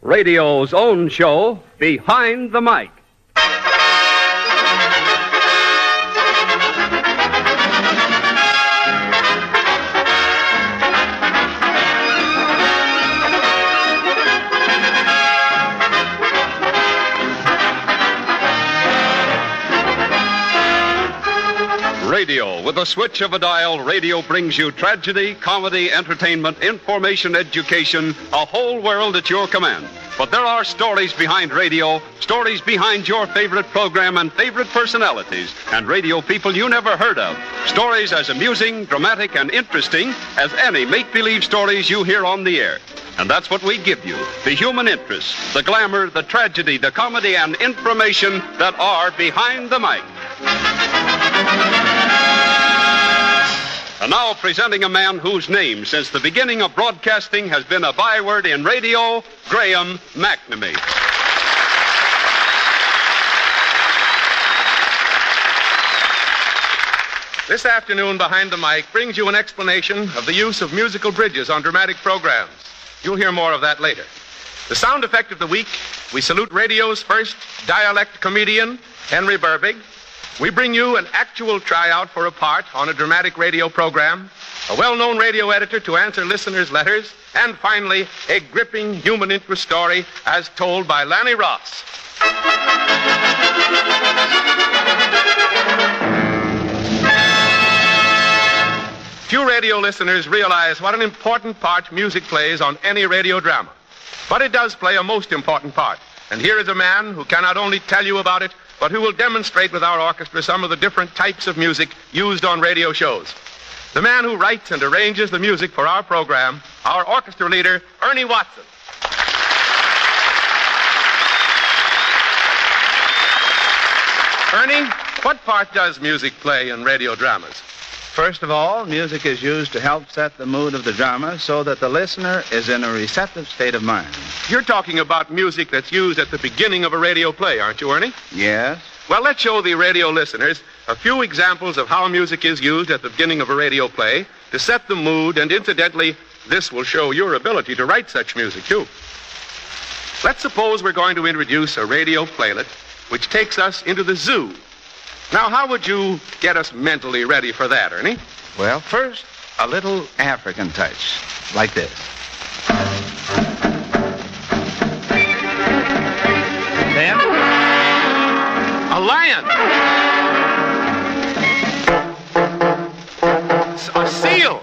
radio's own show, Behind the Mic. Radio. With a switch of a dial, radio brings you tragedy, comedy, entertainment, information, education, a whole world at your command. But there are stories behind radio, stories behind your favorite program and favorite personalities, and radio people you never heard of. Stories as amusing, dramatic, and interesting as any make-believe stories you hear on the air. And that's what we give you, the human interest, the glamour, the tragedy, the comedy, and information that are behind the mic. And now presenting a man whose name, since the beginning of broadcasting, has been a byword in radio, Graham McNamee. This afternoon, Behind the Mic brings you an explanation of the use of musical bridges on dramatic programs. You'll hear more of that later. The sound effect of the week, we salute radio's first dialect comedian, Henry Burbig. We bring you an actual tryout for a part on a dramatic radio program, a well-known radio editor to answer listeners' letters, and finally, a gripping human interest story as told by Lanny Ross. Few radio listeners realize what an important part music plays on any radio drama. But it does play a most important part. And here is a man who can not only tell you about it, but who will demonstrate with our orchestra some of the different types of music used on radio shows. The man who writes and arranges the music for our program, our orchestra leader, Ernie Watson. Ernie, what part does music play in radio dramas? First of all, music is used to help set the mood of the drama so that the listener is in a receptive state of mind. You're talking about music that's used at the beginning of a radio play, aren't you, Ernie? Yes. Well, let's show the radio listeners a few examples of how music is used at the beginning of a radio play to set the mood, and incidentally, this will show your ability to write such music, too. Let's suppose we're going to introduce a radio playlet which takes us into the zoo. Now, how would you get us mentally ready for that, Ernie? Well, first, a little African touch, like this. Then, a lion. A seal.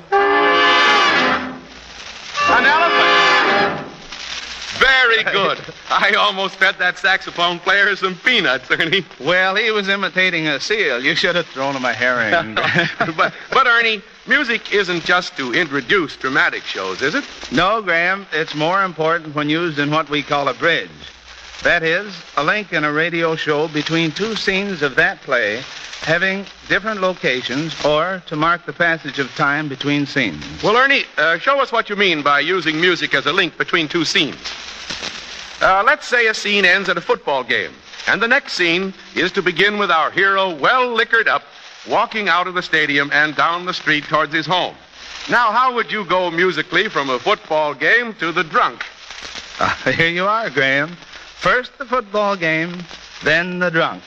An elephant. Very good. I almost fed that saxophone player some peanuts, Ernie. Well, he was imitating a seal. You should have thrown him a herring. But, Ernie, music isn't just to introduce dramatic shows, is it? No, Graham. It's more important when used in what we call a bridge. That is, a link in a radio show between two scenes of that play having different locations or to mark the passage of time between scenes. Well, Ernie, show us what you mean by using music as a link between two scenes. Let's say a scene ends at a football game, and the next scene is to begin with our hero well liquored up, walking out of the stadium and down the street towards his home. Now, how would you go musically from a football game to the drunk? Here you are, Graham. First the football game, then the drunk.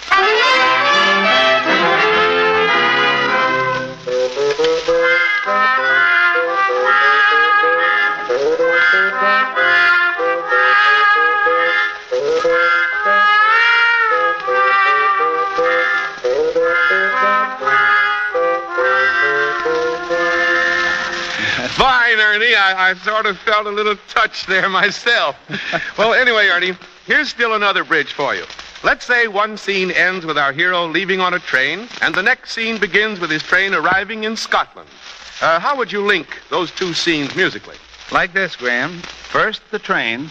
Fine, Ernie. I sort of felt a little touch there myself. Well, anyway, Ernie, here's still another bridge for you. Let's say one scene ends with our hero leaving on a train, and the next scene begins with his train arriving in Scotland. How would you link those two scenes musically? Like this, Graham. First, the train.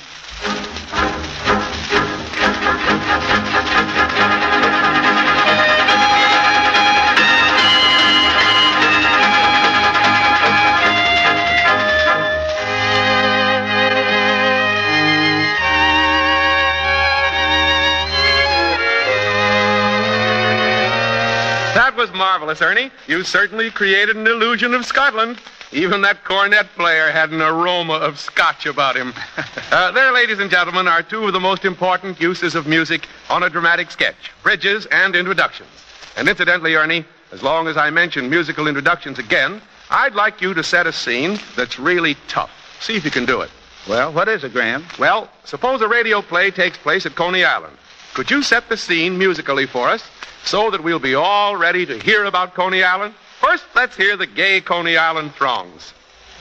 That was marvelous, Ernie. You certainly created an illusion of Scotland. Even that cornet player had an aroma of Scotch about him. There, ladies and gentlemen, are two of the most important uses of music on a dramatic sketch, bridges and introductions. And incidentally, Ernie, as long as I mention musical introductions again, I'd like you to set a scene that's really tough. See if you can do it. Well, what is it, Graham? Well, suppose a radio play takes place at Coney Island. Could you set the scene musically for us so that we'll be all ready to hear about Coney Island? First, let's hear the gay Coney Island throngs.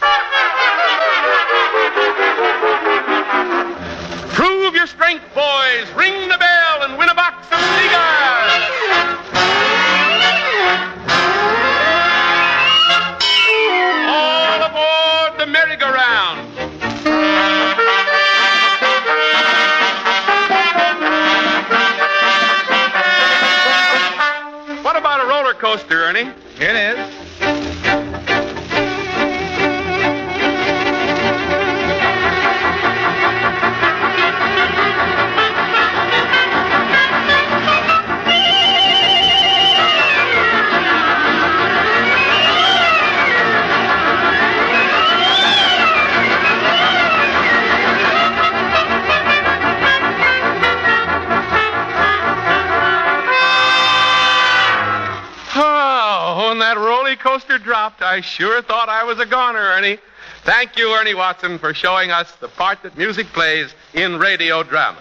Prove your strength, boys. Ring the bell and win a box of cigars. All aboard the merry-go-round. What about a roller coaster, Ernie? Here it is. When that roller coaster dropped, I sure thought I was a goner, Ernie. Thank you, Ernie Watson, for showing us the part that music plays in radio drama.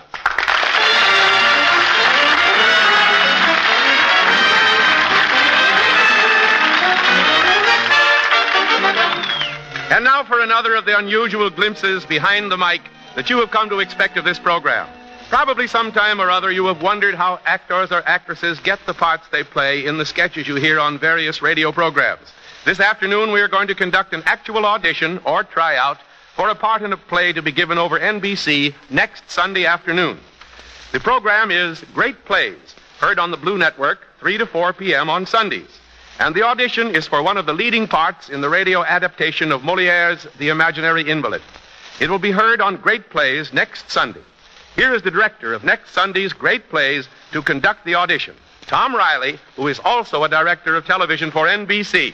And now for another of the unusual glimpses behind the mic that you have come to expect of this program. Probably sometime or other you have wondered how actors or actresses get the parts they play in the sketches you hear on various radio programs. This afternoon we are going to conduct an actual audition or tryout for a part in a play to be given over NBC next Sunday afternoon. The program is Great Plays, heard on the Blue Network 3 to 4 p.m. on Sundays. And the audition is for one of the leading parts in the radio adaptation of Molière's The Imaginary Invalid. It will be heard on Great Plays next Sunday. Here is the director of next Sunday's Great Plays to conduct the audition, Tom Riley, who is also a director of television for NBC.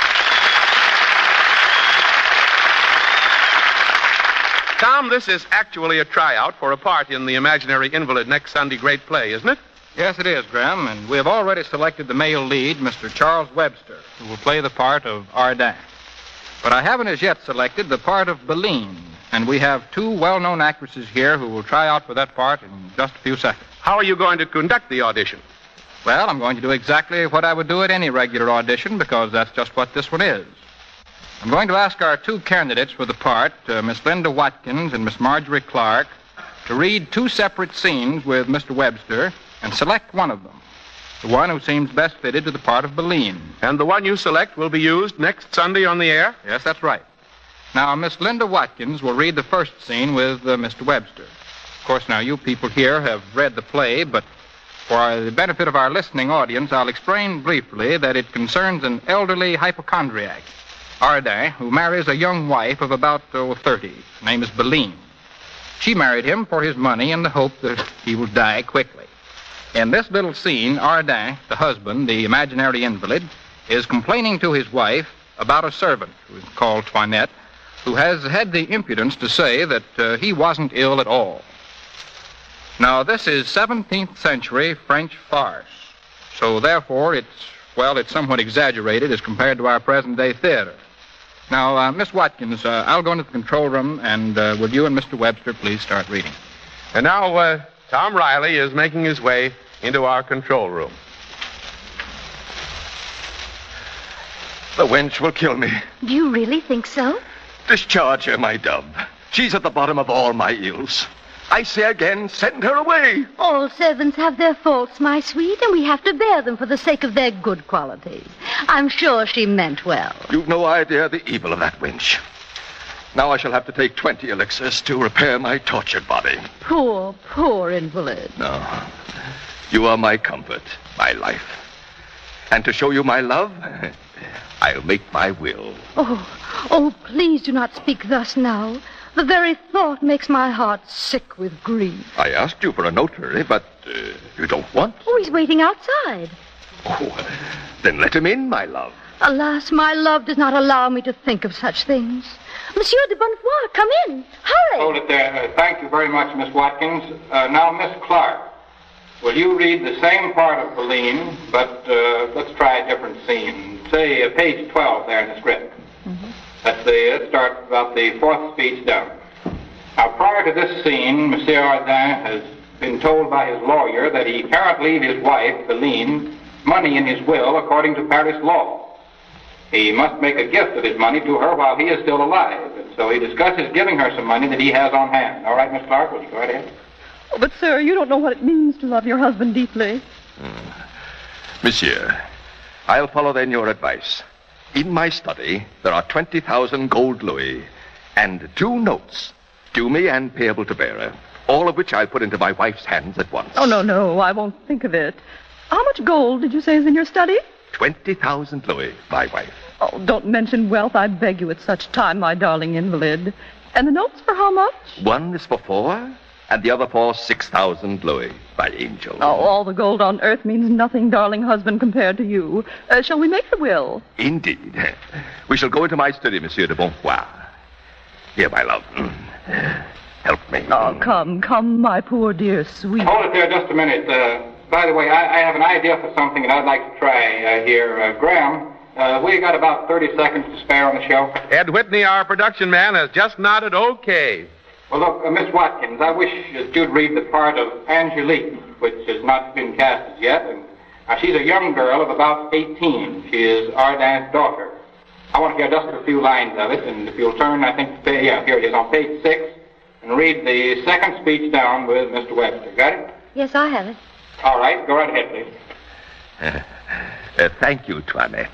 Tom, this is actually a tryout for a part in The Imaginary Invalid next Sunday Great Play, isn't it? Yes, it is, Graham, and we have already selected the male lead, Mr. Charles Webster, who will play the part of Ardan. But I haven't as yet selected the part of Beline, and we have two well-known actresses here who will try out for that part in just a few seconds. How are you going to conduct the audition? Well, I'm going to do exactly what I would do at any regular audition, because that's just what this one is. I'm going to ask our two candidates for the part, Miss Linda Watkins and Miss Marjorie Clark, to read two separate scenes with Mr. Webster and select one of them, the one who seems best fitted to the part of Beline. And the one you select will be used next Sunday on the air? Yes, that's right. Now, Miss Linda Watkins will read the first scene with Mr. Webster. Of course, now, you people here have read the play, but for the benefit of our listening audience, I'll explain briefly that it concerns an elderly hypochondriac, Ardan, who marries a young wife of about 30. Her name is Beline. She married him for his money in the hope that he will die quickly. In this little scene, Ardan, the husband, the imaginary invalid, is complaining to his wife about a servant, who is called Toinette, who has had the impudence to say that he wasn't ill at all. Now, this is 17th century French farce, so therefore it's somewhat exaggerated as compared to our present-day theater. Now, Miss Watkins, I'll go into the control room, and will you and Mr. Webster please start reading? And now, Tom Riley is making his way into our control room. The wench will kill me. Do you really think so? Discharge her, my dove. She's at the bottom of all my ills. I say again, send her away. All servants have their faults, my sweet, and we have to bear them for the sake of their good qualities. I'm sure she meant well. You've no idea the evil of that wench. Now I shall have to take 20 elixirs to repair my tortured body. Poor, poor invalid. No. You are my comfort, my life. And to show you my love, I'll make my will. Oh, please do not speak thus now. The very thought makes my heart sick with grief. I asked you for a notary, but you don't want. Oh, he's waiting outside. Oh, then let him in, my love. Alas, my love does not allow me to think of such things. Monsieur de Bonnefoy, come in. Hurry. Hold it there. Thank you very much, Miss Watkins. Now, Miss Clark, will you read the same part of Bellini, but let's try a different scene. Say page 12 there in the script. Mm-hmm. Let's start about the fourth speech down. Now, prior to this scene, Monsieur Ardin has been told by his lawyer that he cannot leave his wife, Bellini, money in his will according to Paris law. He must make a gift of his money to her while he is still alive. And so he discusses giving her some money that he has on hand. All right, Miss Clark, will you go right ahead? Oh, but, sir, you don't know what it means to love your husband deeply. Monsieur, I'll follow then your advice. In my study, there are 20,000 gold louis and 2 notes, due me and payable to bearer, all of which I'll put into my wife's hands at once. Oh, no, I won't think of it. How much gold did you say is in your study? 20,000 louis, my wife. Oh, don't mention wealth, I beg you, at such time, my darling invalid. And the notes for how much? One is for 4, and the other for 6,000 louis, my angel. Oh, all the gold on earth means nothing, darling husband, compared to you. Shall we make the will? Indeed. We shall go into my study, Monsieur de Bonnefoy. Here, my love. Help me. Oh, come, my poor dear sweet. Hold it there just a minute. By the way, I have an idea for something that I'd like to try here. Graham, we got about 30 seconds to spare on the show. Ed Whitney, our production man, has just nodded okay. Well, look, Miss Watkins, I wish you'd read the part of Angelique, which has not been cast as yet. And she's a young girl of about 18. She is Ardin's daughter. I want to hear just a few lines of it, and if you'll turn, I think, here it is, on page 6, and read the second speech down with Mr. Webster. Got it? Yes, I have it. All right, go right ahead, please. Thank you, Toinette.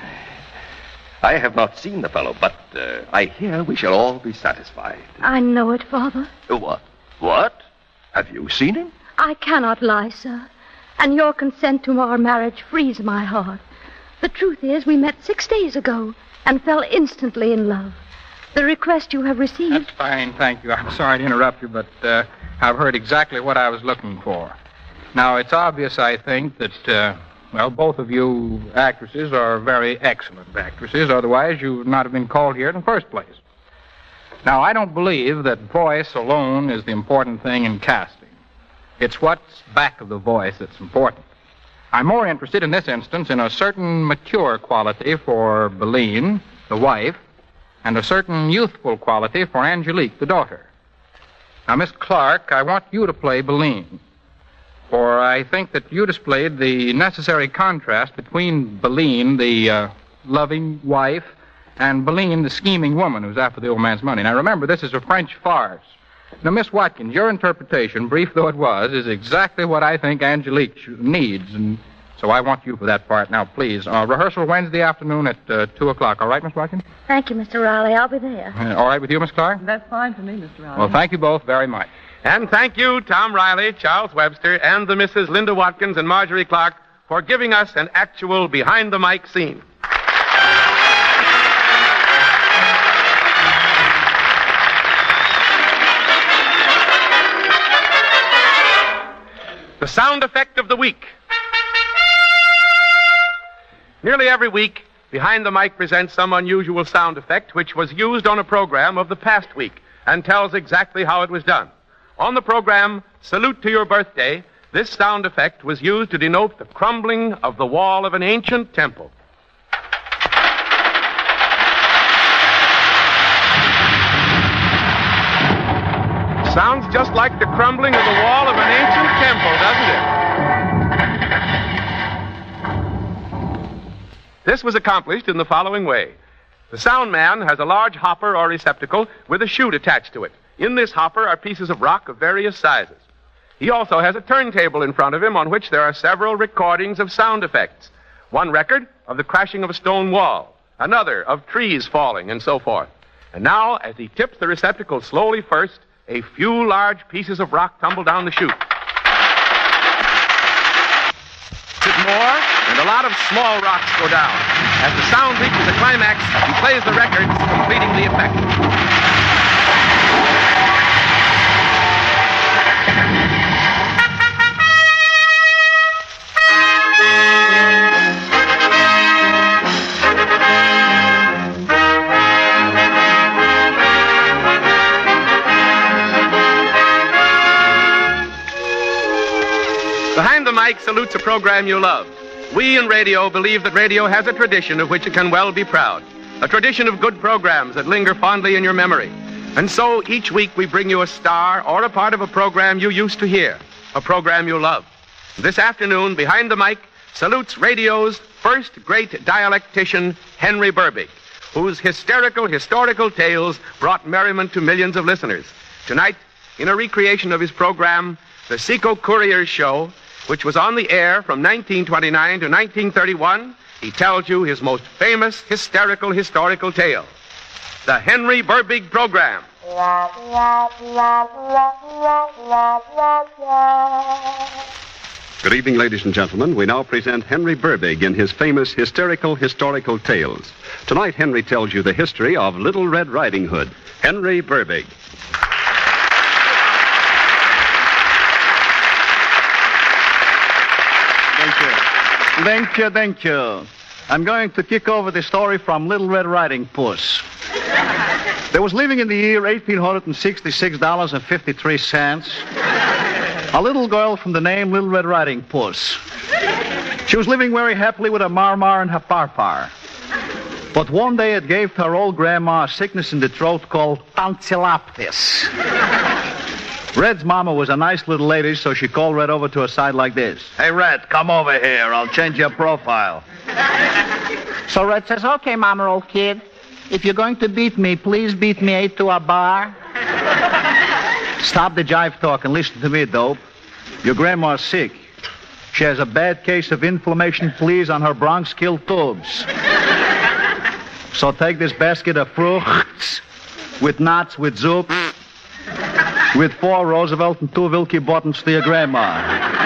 I have not seen the fellow, but I hear we shall all be satisfied. I know it, Father. What? Have you seen him? I cannot lie, sir. And your consent to our marriage frees my heart. The truth is, we met 6 days ago and fell instantly in love. The request you have received... That's fine, thank you. I'm sorry to interrupt you, but I've heard exactly what I was looking for. Now, it's obvious, I think, that, both of you actresses are very excellent actresses. Otherwise, you would not have been called here in the first place. Now, I don't believe that voice alone is the important thing in casting. It's what's back of the voice that's important. I'm more interested in this instance in a certain mature quality for Bellini, the wife, and a certain youthful quality for Angelique, the daughter. Now, Miss Clark, I want you to play Bellini. For I think that you displayed the necessary contrast between Bellini, the loving wife, and Bellini, the scheming woman who's after the old man's money. Now, remember, this is a French farce. Now, Miss Watkins, your interpretation, brief though it was, is exactly what I think Angelique needs, and so I want you for that part. Now, please, rehearsal Wednesday afternoon at 2 o'clock. All right, Miss Watkins? Thank you, Mr. Riley. I'll be there. All right with you, Miss Clark? That's fine for me, Mr. Riley. Well, thank you both very much. And thank you, Tom Riley, Charles Webster, and the Mrs. Linda Watkins and Marjorie Clark for giving us an actual behind-the-mic scene. The sound effect of the week. Nearly every week, Behind the Mic presents some unusual sound effect which was used on a program of the past week and tells exactly how it was done. On the program, Salute to Your Birthday, this sound effect was used to denote the crumbling of the wall of an ancient temple. Sounds just like the crumbling of the wall of an ancient temple, doesn't it? This was accomplished in the following way. The sound man has a large hopper or receptacle with a chute attached to it. In this hopper are pieces of rock of various sizes. He also has a turntable in front of him on which there are several recordings of sound effects. One record of the crashing of a stone wall, another of trees falling, and so forth. And now, as he tips the receptacle slowly first, a few large pieces of rock tumble down the chute. Bit more, and a lot of small rocks go down. As the sound reaches a climax, he plays the record, completing the effect. Behind the Mic salutes a program you love. We in radio believe that radio has a tradition of which it can well be proud. A tradition of good programs that linger fondly in your memory. And so each week we bring you a star or a part of a program you used to hear, a program you love. This afternoon, Behind the Mic salutes radio's first great dialectician, Henry Burbig, whose hysterical historical tales brought merriment to millions of listeners. Tonight, in a recreation of his program, The Seco Courier's Show, which was on the air from 1929 to 1931, he tells you his most famous hysterical historical tale, the Henry Burbig Program. Good evening, ladies and gentlemen. We now present Henry Burbig in his famous hysterical historical tales. Tonight, Henry tells you the history of Little Red Riding Hood. Henry Burbig. Thank you. I'm going to kick over the story from Little Red Riding Puss. There was living in the year $1,866.53 a little girl from the name Little Red Riding Puss. She was living very happily with her mar and her par. But one day it gave to her old grandma a sickness in the throat called tonsillitis. Red's mama was a nice little lady, so she called Red over to her side like this. Hey, Red, come over here. I'll change your profile. So Red says, okay, Mama, old kid. If you're going to beat me, please beat me 8 to a bar. Stop the jive talk and listen to me, dope. Your grandma's sick. She has a bad case of inflammation fleas on her bronchial tubes. So take this basket of fruits with nuts, with soup, with 4 Roosevelt and 2 Wilkie buttons to your grandma.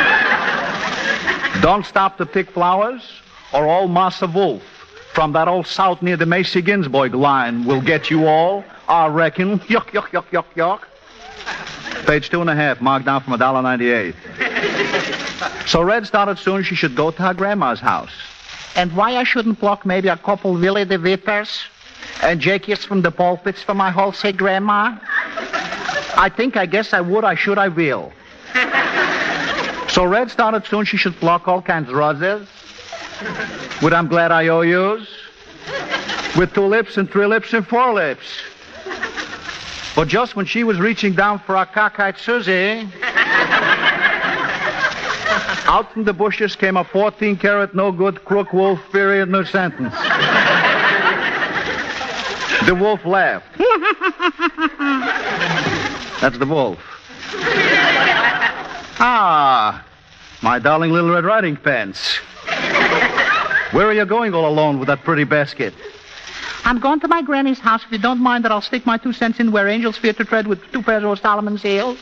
Don't stop to pick flowers, or old Massa Wolf from that old south near the Macy Ginsburg line will get you all, I reckon. Yuck. Page 2.5, marked down from $1.98. So Red started soon she should go to her grandma's house. And why I shouldn't pluck maybe a couple Willie the Whippers and Jakeys from the pulpits for my wholesale grandma? I guess I would, I should, I will. So Red started soon she should pluck all kinds of roses. With I'm glad I owe yous. With 2 lips and 3 lips and 4 lips. But just when she was reaching down for a cockeyed Susie, out from the bushes came a 14-carat no-good crook wolf, period, no sentence. The wolf laughed. That's the wolf. Ah, my darling Little Red Riding Pants. Where are you going all alone with that pretty basket? I'm going to my granny's house. If you don't mind that I'll stick my 2 cents in where angels fear to tread with 2 pairs of Solomon's heels.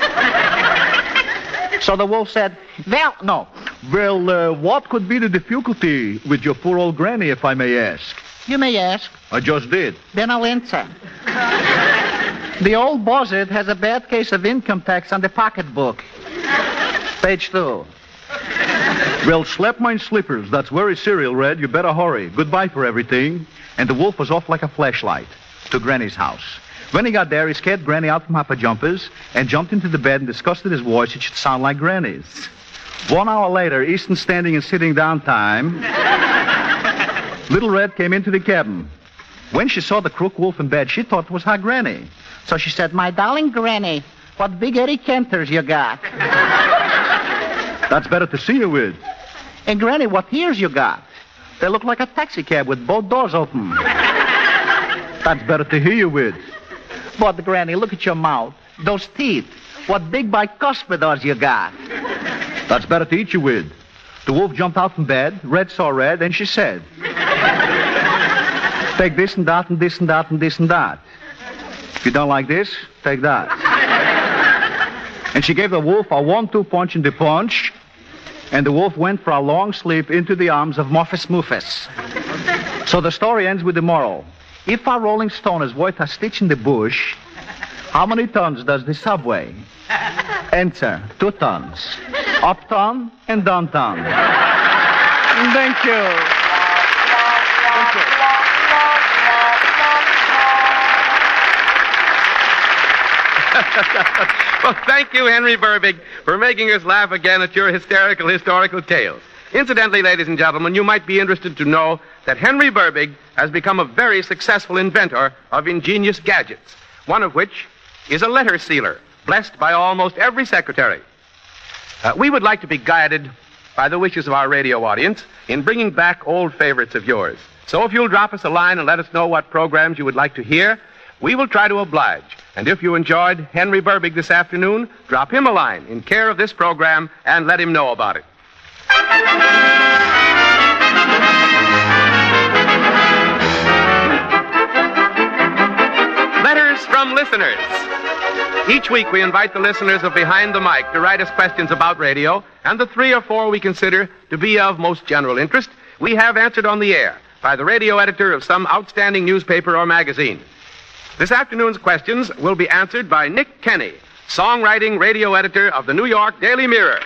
So the wolf said, Well, what could be the difficulty with your poor old granny, if I may ask? You may ask. I just did. Then I'll answer. The old buzzard has a bad case of income tax on the pocketbook. Page 2. Well, slap my slippers. That's very serial, Red. You better hurry. Goodbye for everything. And the wolf was off like a flashlight to Granny's house. When he got there, he scared Granny out from her pajamas and jumped into the bed and discussed with his voice it should sound like Granny's. 1 hour later, Easton standing and sitting down time, Little Red came into the cabin. When she saw the crook wolf in bed, she thought it was her Granny. So she said, My darling Granny, what big Eddie Kenters you got? That's better to see you with. And Granny, what ears you got? They look like a taxi cab with both doors open. That's better to hear you with. But Granny, look at your mouth. Those teeth. What big bicuspids you got? That's better to eat you with. The wolf jumped out from bed. Red saw Red, and she said, Take this and that and this and that and this and that. If you don't like this, take that. And she gave the wolf a 1-2 punch in the punch, and the wolf went for a long sleep into the arms of Muffus Muffus. So the story ends with the moral. If a rolling stone is worth a stitch in the bush, how many tons does the subway? Answer, 2 tons. Uptown and downtown. Thank you. Well, thank you, Henry Burbig, for making us laugh again at your hysterical historical tales. Incidentally, ladies and gentlemen, you might be interested to know that Henry Burbig has become a very successful inventor of ingenious gadgets, one of which is a letter sealer, blessed by almost every secretary. We would like to be guided by the wishes of our radio audience in bringing back old favorites of yours. So if you'll drop us a line and let us know what programs you would like to hear, we will try to oblige. And if you enjoyed Henry Burbig this afternoon, drop him a line in care of this program and let him know about it. Letters from listeners. Each week we invite the listeners of Behind the Mic to write us questions about radio, and the 3 or 4 we consider to be of most general interest we have answered on the air by the radio editor of some outstanding newspaper or magazine. This afternoon's questions will be answered by Nick Kenny, songwriting radio editor of the New York Daily Mirror.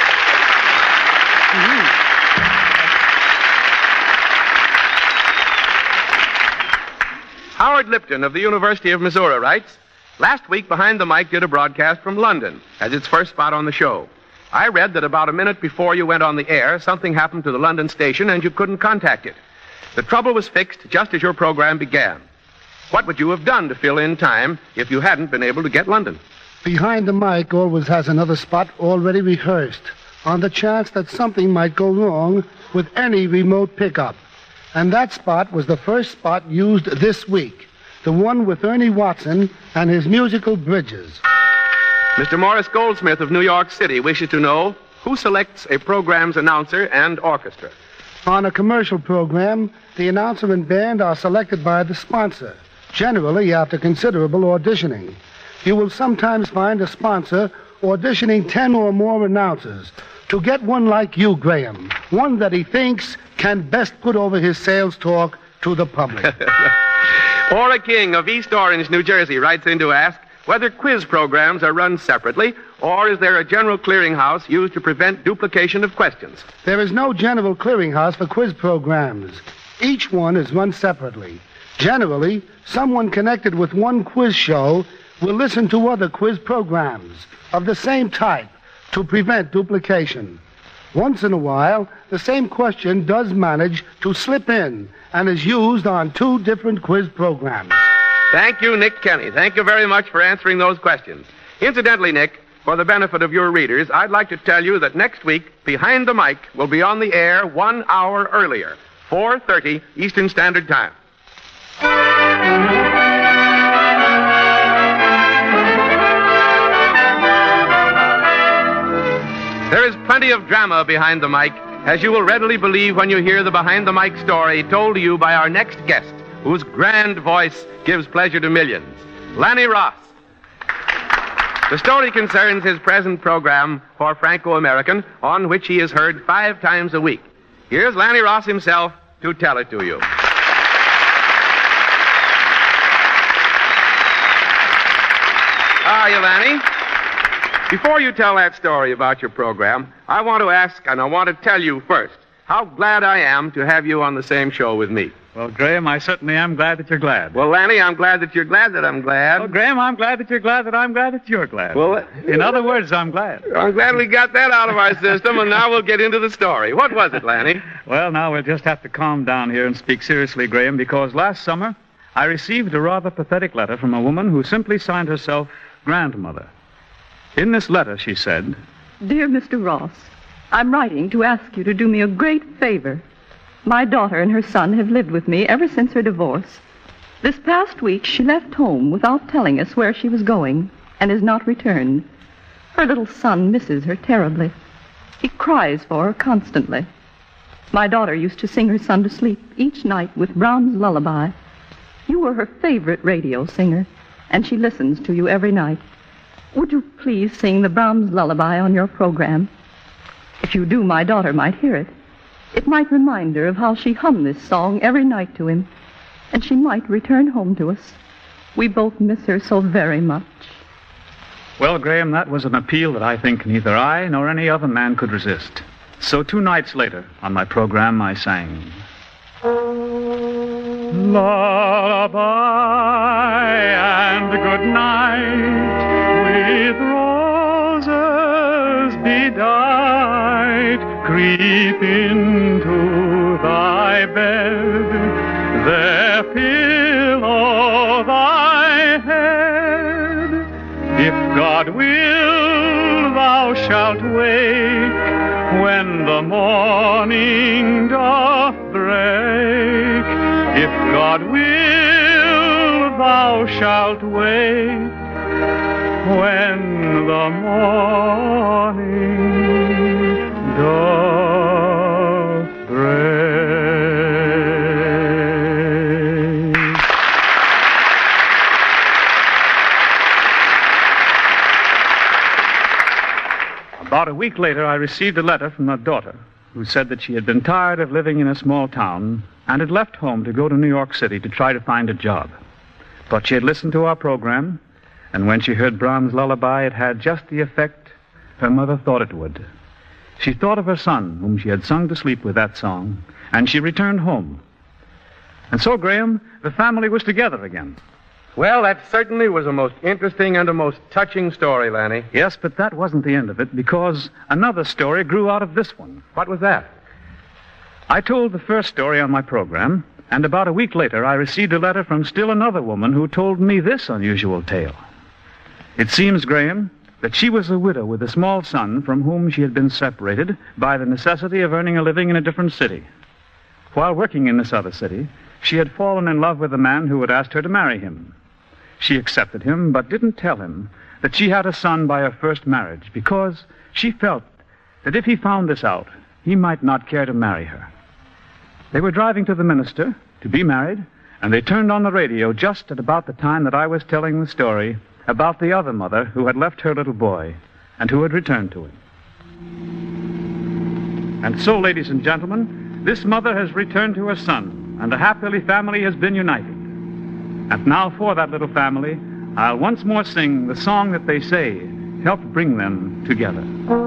Howard Lipton of the University of Missouri writes, last week Behind the Mic did a broadcast from London as its first spot on the show. I read that about a minute before you went on the air, something happened to the London station and you couldn't contact it. The trouble was fixed just as your program began. What would you have done to fill in time if you hadn't been able to get London? Behind the Mic always has another spot already rehearsed on the chance that something might go wrong with any remote pickup. And that spot was the first spot used this week, the one with Ernie Watson and his musical bridges. Mr. Morris Goldsmith of New York City wishes to know who selects a program's announcer and orchestra. On a commercial program, the announcer and band are selected by the sponsor, generally after considerable auditioning. You will sometimes find a sponsor auditioning 10 or more announcers to get one like you, Graham, one that he thinks can best put over his sales talk to the public. Ora King of East Orange, New Jersey, writes in to ask whether quiz programs are run separately or is there a general clearinghouse used to prevent duplication of questions? There is no general clearinghouse for quiz programs. Each one is run separately. Generally, someone connected with one quiz show will listen to other quiz programs of the same type to prevent duplication. Once in a while, the same question does manage to slip in and is used on 2 different quiz programs. Thank you, Nick Kenny. Thank you very much for answering those questions. Incidentally, Nick, for the benefit of your readers, I'd like to tell you that next week, Behind the Mic will be on the air 1 hour earlier, 4:30 Eastern Standard Time. There is plenty of drama behind the mic, as you will readily believe when you hear the Behind the Mic story told to you by our next guest, whose grand voice gives pleasure to millions, Lanny Ross. The story concerns his present program for Franco-American, on which he is heard 5 times a week. Here's Lanny Ross himself to tell it to you. How are you, Lanny? Before you tell that story about your program, I want to ask, and I want to tell you first, how glad I am to have you on the same show with me. Well, Graham, I certainly am glad that you're glad. Well, Lanny, I'm glad that you're glad that I'm glad. Well, Graham, I'm glad that you're glad that I'm glad that you're glad. Well, in other words, I'm glad. I'm glad we got that out of our system, and now we'll get into the story. What was it, Lanny? Well, now we'll just have to calm down here and speak seriously, Graham, because last summer I received a rather pathetic letter from a woman who simply signed herself grandmother. In this letter, she said, Dear Mr. Ross, I'm writing to ask you to do me a great favor. My daughter and her son have lived with me ever since her divorce. This past week, she left home without telling us where she was going and has not returned. Her little son misses her terribly. He cries for her constantly. My daughter used to sing her son to sleep each night with Brahms' lullaby. You were her favorite radio singer, and she listens to you every night. Would you please sing the Brahms lullaby on your program? If you do, my daughter might hear it. It might remind her of how she hummed this song every night to him, and she might return home to us. We both miss her so very much. Well, Graham, that was an appeal that I think neither I nor any other man could resist. So 2 nights later, on my program, I sang Lullaby and good night. with roses bedight, creep into thy bed, there pillow thy head. If God will, thou shalt wake when the morning doth break. If God will, thou shalt wake when the morning doth break. About a week later, I received a letter from a daughter who said that she had been tired of living in a small town and had left home to go to New York City to try to find a job. But she had listened to our program, and when she heard Brahms' lullaby, it had just the effect her mother thought it would. She thought of her son, whom she had sung to sleep with that song, and she returned home. And so, Graham, the family was together again. Well, that certainly was a most interesting and a most touching story, Lanny. Yes, but that wasn't the end of it, because another story grew out of this one. What was that? I told the first story on my program, and about a week later I received a letter from still another woman who told me this unusual tale. It seems, Graham, that she was a widow with a small son from whom she had been separated by the necessity of earning a living in a different city. While working in this other city, she had fallen in love with a man who had asked her to marry him. She accepted him, but didn't tell him that she had a son by her first marriage, because she felt that if he found this out, he might not care to marry her. They were driving to the minister to be married, and they turned on the radio just at about the time that I was telling the story about the other mother who had left her little boy and who had returned to him. And so, ladies and gentlemen, this mother has returned to her son, and a happily family has been united. And now for that little family, I'll once more sing the song that they say helped bring them together.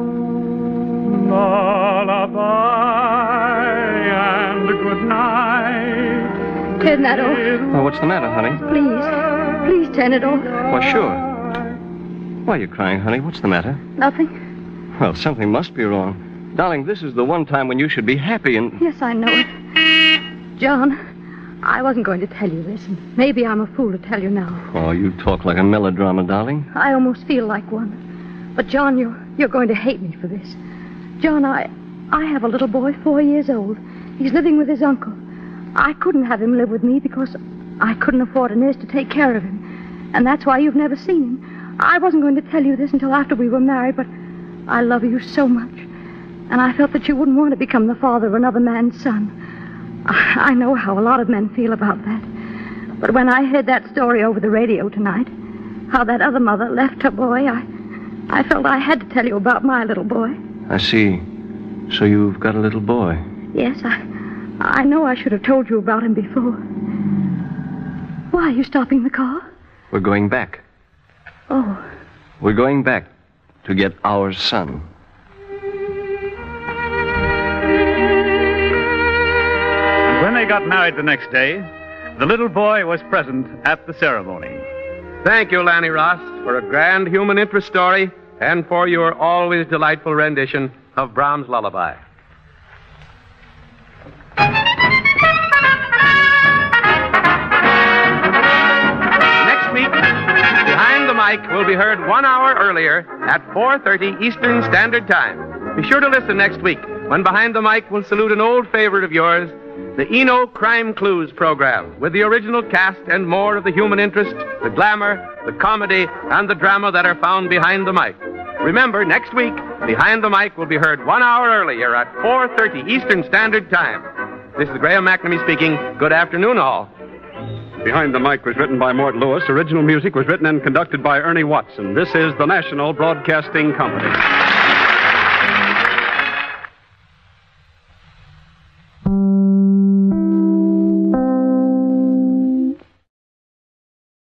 Lullaby and good night. Turn that off. Oh, what's the matter, honey? Please turn it off. Well, sure. Why are you crying, honey? What's the matter? Nothing. Well, something must be wrong. Darling, this is the one time when you should be happy and... Yes, I know it. John, I wasn't going to tell you this, and maybe I'm a fool to tell you now. Oh, you talk like a melodrama, darling. I almost feel like one. But, John, you're going to hate me for this. John, I have a little boy, 4 years old. He's living with his uncle. I couldn't have him live with me because I couldn't afford a nurse to take care of him. And that's why you've never seen him. I wasn't going to tell you this until after we were married, but I love you so much. And I felt that you wouldn't want to become the father of another man's son. I know how a lot of men feel about that. But when I heard that story over the radio tonight, how that other mother left her boy, I felt I had to tell you about my little boy. I see. So you've got a little boy. Yes, I know I should have told you about him before. Why are you stopping the car? We're going back. Oh. We're going back to get our son. And when they got married the next day, the little boy was present at the ceremony. Thank you, Lanny Ross, for a grand human interest story and for your always delightful rendition of Brahms' Lullaby. Next week, Behind the Mic will be heard 1 hour earlier at 4:30 Eastern Standard Time. Be sure to listen next week when Behind the Mic will salute an old favorite of yours, the Eno Crime Clues program, with the original cast and more of the human interest, the glamour, the comedy, and the drama that are found behind the mic. Remember, next week, Behind the Mic will be heard 1 hour earlier at 4:30 Eastern Standard Time. This is Graham McNamee speaking. Good afternoon, all. Behind the Mic was written by Mort Lewis. Original music was written and conducted by Ernie Watson. This is the National Broadcasting Company.